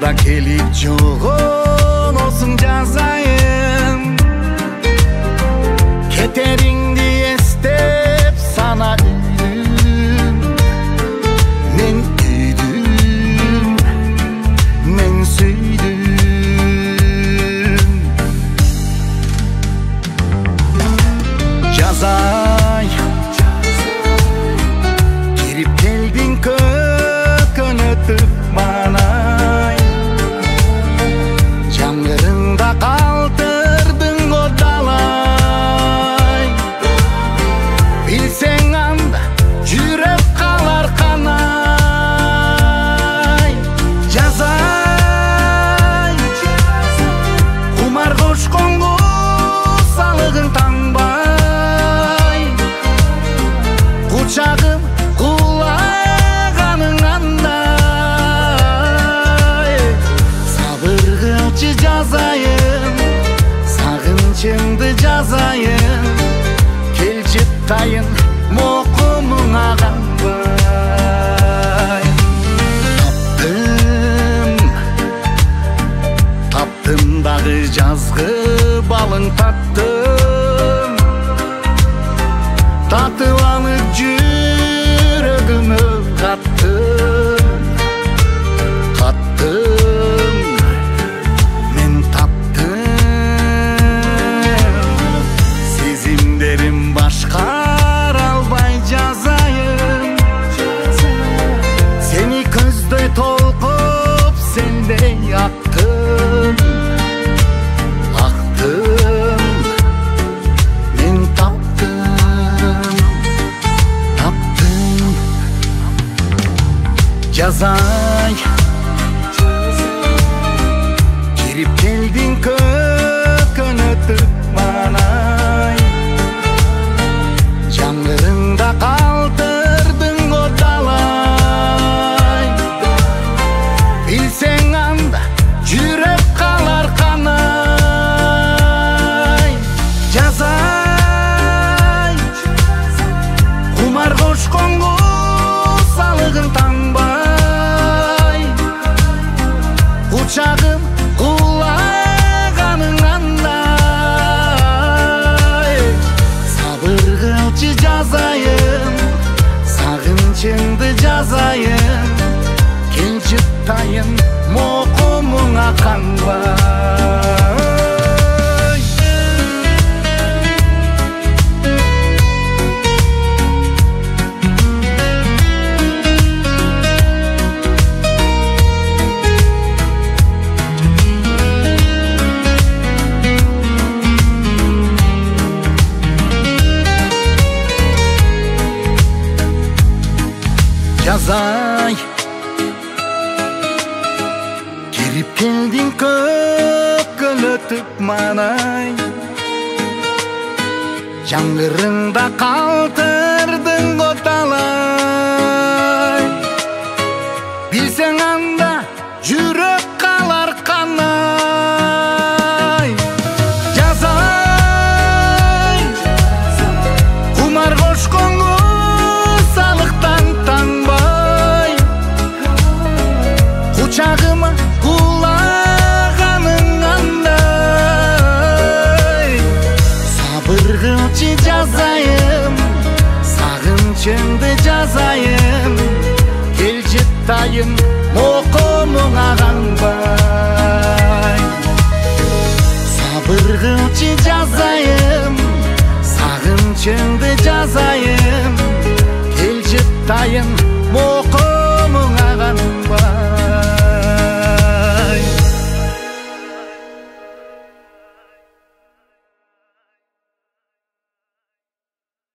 Жолда келип жогоносуң жазайын, кетериңди эстеп сана үйдүм, мен үйдүм, мен сүйдүм. Жазай, кирип келдиң көкөнөтүп манай, жаңгырыңда калтырдың оталай, билсең анда жүрөк калар канай. Жазай, кумар кошконго салыгың таңбай, кучагым кулаганың андай. Сабыр кылчы жазайын, сагынчыңды жазайын, келчи тайын мокумуңа канбай. Таптым дагы жазгы балың таттым, татып алып жүрөгүмө каттым, мен таптым. Сезимдерим башкара албай жазайын, сени көздөй толкуп сендей актым, мен таптым. Жазай, кирип келдиң көкөнөтүп манай, жаңгырыңда калтырдың оталай, билсең анда жүрөк калар канай. Жазай, кумар кошконго салыгың таңбай, кучагым кулаганың андай. Сабыр кылчы жазайын, сагынчыңды жазайын, келчи тайын мокумуңа канбай. Жазай, кирип келдиң көкөнөтүп манай, жаңгырыңда калтырдың оталай, билсең анда жүрөк калар канай. Жазай, кумар кошконго салыктан таңбай, кучагыма кулаганың андай. Сабыр кылчы жазайын, сагынчыңды жазайын, келчи тайын мокумуңа канбай. Сабыр кылчы жазайын, сагынчыңды жазайын, келчи тайын